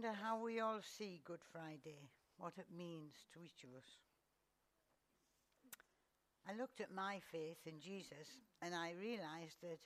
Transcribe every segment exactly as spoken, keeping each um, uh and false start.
wonder how we all see Good Friday, what it means to each of us. I looked at my faith in Jesus and I realized that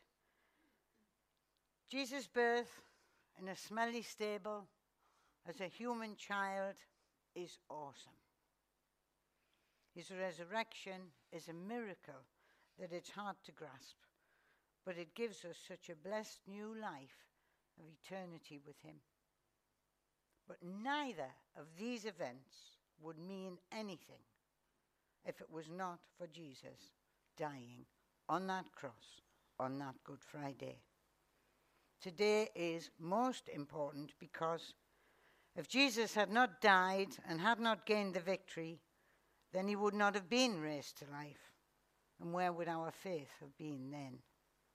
Jesus' birth in a smelly stable as a human child is awesome. His resurrection is a miracle that it's hard to grasp, but it gives us such a blessed new life of eternity with him. But neither of these events would mean anything if it was not for Jesus dying on that cross on that Good Friday. Today is most important because if Jesus had not died and had not gained the victory, then he would not have been raised to life. And where would our faith have been then?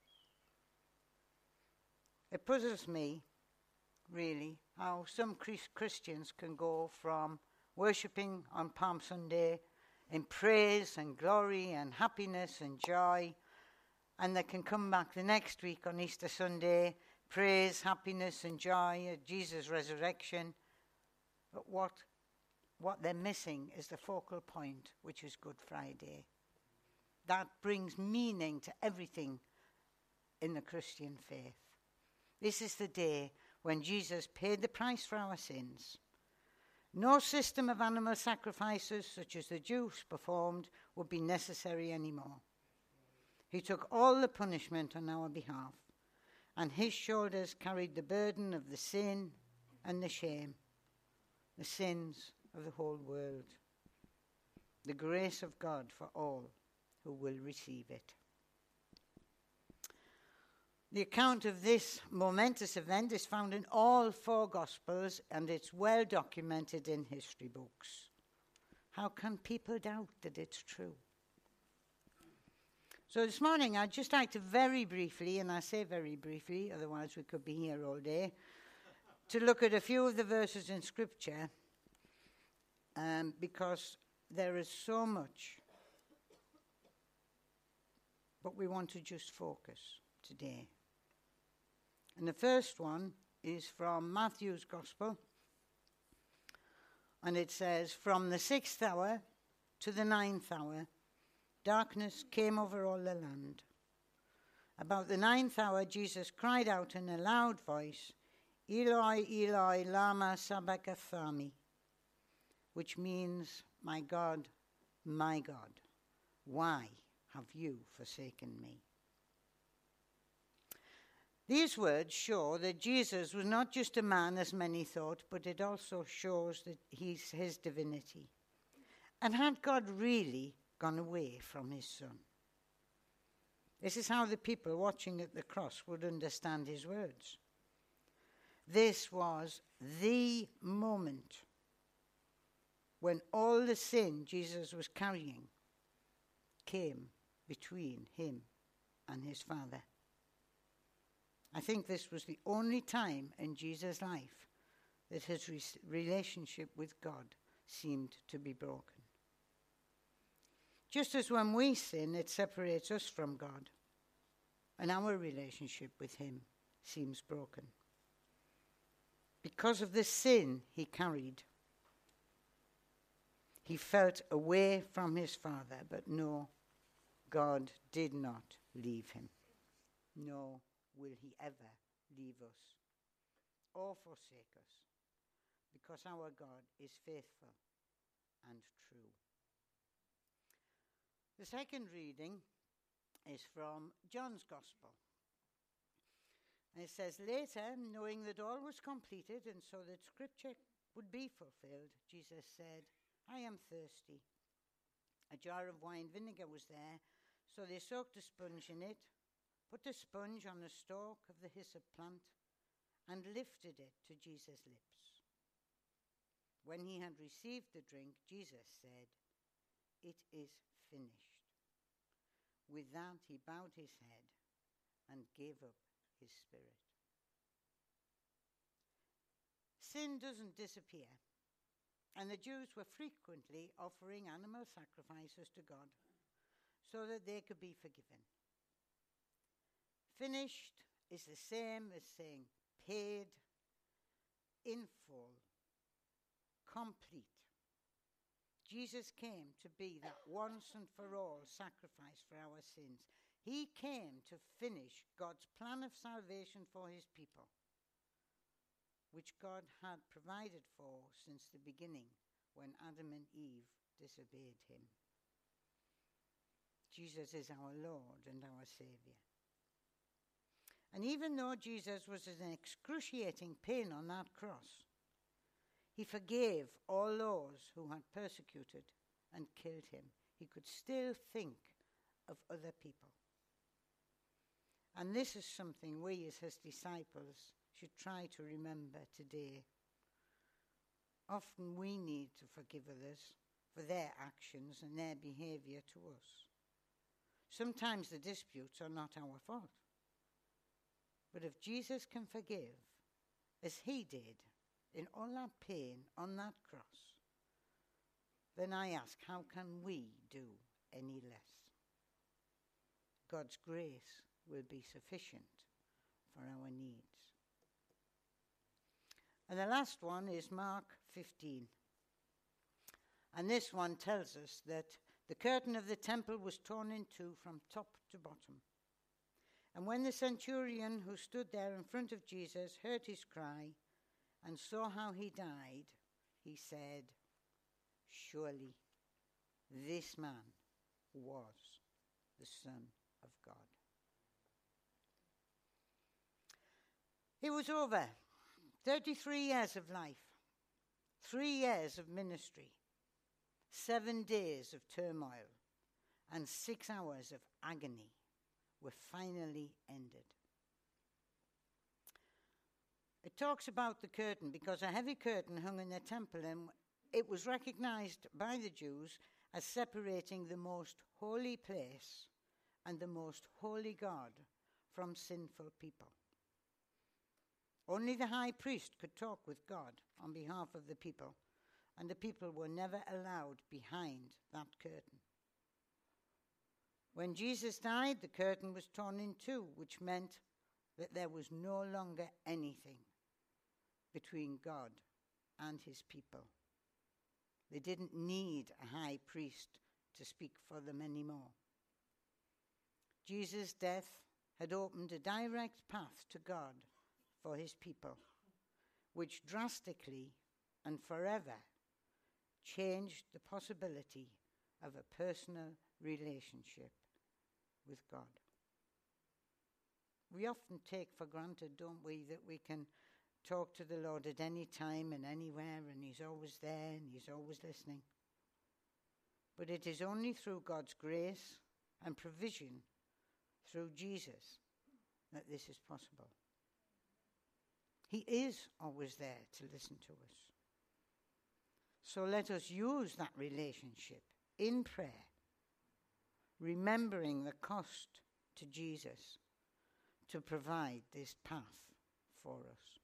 It puzzles me, really, how some Christians can go from worshipping on Palm Sunday in praise and glory and happiness and joy, and they can come back the next week on Easter Sunday, praise, happiness and joy at Jesus' resurrection. But what, what they're missing is the focal point, which is Good Friday. That brings meaning to everything in the Christian faith. This is the day when Jesus paid the price for our sins. No system of animal sacrifices, such as the Jews performed, would be necessary anymore. He took all the punishment on our behalf, and his shoulders carried the burden of the sin and the shame, the sins of the whole world. The grace of God for all who will receive it. The account of this momentous event is found in all four Gospels, and it's well documented in history books. How can people doubt that it's true? So this morning I'd just like to very briefly, and I say very briefly, otherwise we could be here all day, to look at a few of the verses in Scripture, um, because there is so much. But we want to just focus today. And the first one is from Matthew's Gospel. And it says, "From the sixth hour to the ninth hour, darkness came over all the land. About the ninth hour, Jesus cried out in a loud voice, 'Eloi, Eloi, lama sabachthani,' which means, 'My God, my God, why have you forsaken me?'" These words show that Jesus was not just a man, as many thought, but it also shows that he's his divinity. And had God really gone away from his Son? This is how the people watching at the cross would understand his words. This was the moment when all the sin Jesus was carrying came between him and his Father. I think this was the only time in Jesus' life that his re- relationship with God seemed to be broken. Just as when we sin, it separates us from God, and our relationship with him seems broken. Because of the sin he carried, he felt away from his Father, but no, God did not leave him. No, will he ever leave us or forsake us, because our God is faithful and true. The second reading is from John's Gospel. And it says, "Later, knowing that all was completed and so that Scripture would be fulfilled, Jesus said, 'I am thirsty.' A jar of wine vinegar was there, so they soaked a sponge in it, put the sponge on the stalk of the hyssop plant, and lifted it to Jesus' lips. When he had received the drink, Jesus said, 'It is finished.' With that, he bowed his head and gave up his spirit." Sin doesn't disappear, and the Jews were frequently offering animal sacrifices to God so that they could be forgiven. Finished is the same as saying paid. in full, complete. Jesus came to be that once and for all sacrifice for our sins. He came to finish God's plan of salvation for his people, which God had provided for since the beginning when Adam and Eve disobeyed him. Jesus is our Lord and our Saviour. And even though Jesus was in excruciating pain on that cross, he forgave all those who had persecuted and killed him. He could still think of other people. And this is something we as his disciples should try to remember today. Often we need to forgive others for their actions and their behaviour to us. Sometimes the disputes are not our fault. But if Jesus can forgive, as he did, in all that pain on that cross, then I ask, how can we do any less? God's grace will be sufficient for our needs. And the last one is Mark fifteen. And this one tells us that the curtain of the temple was torn in two from top to bottom. And when the centurion who stood there in front of Jesus heard his cry and saw how he died, he said, surely this man was the Son of God. It was over. thirty-three years of life, three years of ministry, seven days of turmoil, and six hours of agony were finally ended. It talks about the curtain because a heavy curtain hung in the temple, and it was recognized by the Jews as separating the most holy place and the most holy God from sinful people. Only the high priest could talk with God on behalf of the people, and the people were never allowed behind that curtain. When Jesus died, the curtain was torn in two, which meant that there was no longer anything between God and his people. They didn't need a high priest to speak for them anymore. Jesus' death had opened a direct path to God for his people, which drastically and forever changed the possibility of a personal relationship with God. We often take for granted, don't we, that we can talk to the Lord at any time and anywhere, and he's always there and he's always listening. But it is only through God's grace and provision through Jesus that this is possible. He is always there to listen to us. So let us use that relationship in prayer, remembering the cost to Jesus to provide this path for us.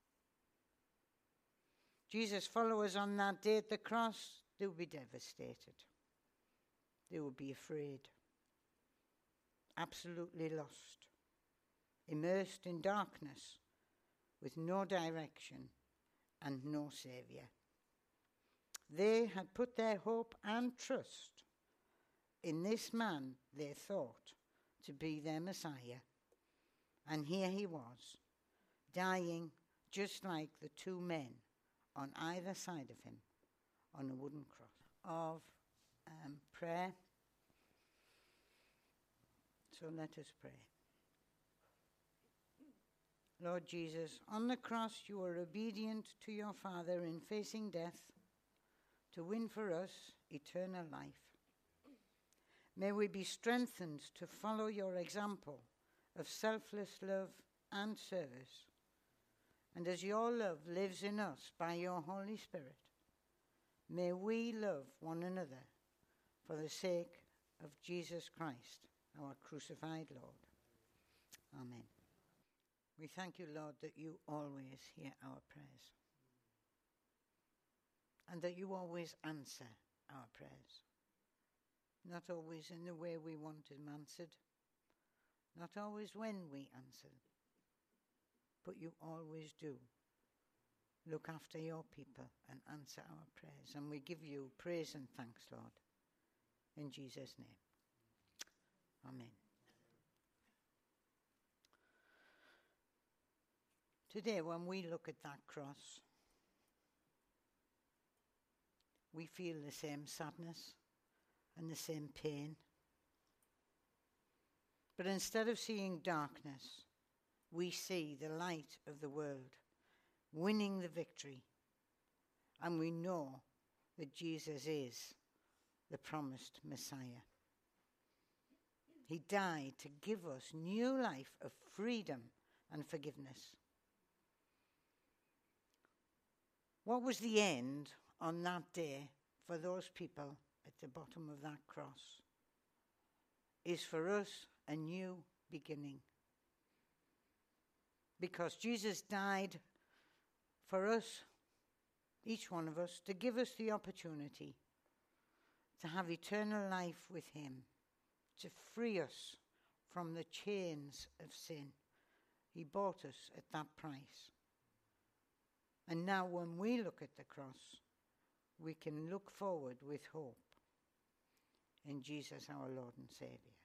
Jesus' followers on that day at the cross, they would be devastated. They would be afraid, absolutely lost, immersed in darkness, with no direction and no Saviour. They had put their hope and trust in this man they thought to be their Messiah. And here he was, dying just like the two men on either side of him on a wooden cross. Of um, prayer. So let us pray. Lord Jesus, on the cross you were obedient to your Father in facing death to win for us eternal life. May we be strengthened to follow your example of selfless love and service. And as your love lives in us by your Holy Spirit, may we love one another for the sake of Jesus Christ, our crucified Lord. Amen. We thank you, Lord, that you always hear our prayers and that you always answer our prayers. Not always in the way we want them answered, not always when we answer, but you always do. look after your people and answer our prayers. And we give you praise and thanks, Lord, in Jesus' name. Amen. Today, when we look at that cross, we feel the same sadness and the same pain. But instead of seeing darkness, we see the light of the world winning the victory. And we know that Jesus is the promised Messiah. He died to give us new life of freedom and forgiveness. What was the end on that day for those people at the bottom of that cross is for us a new beginning. Because Jesus died for us, each one of us, to give us the opportunity to have eternal life with him, to free us from the chains of sin. He bought us at that price. And now when we look at the cross, we can look forward with hope in Jesus our Lord and Saviour.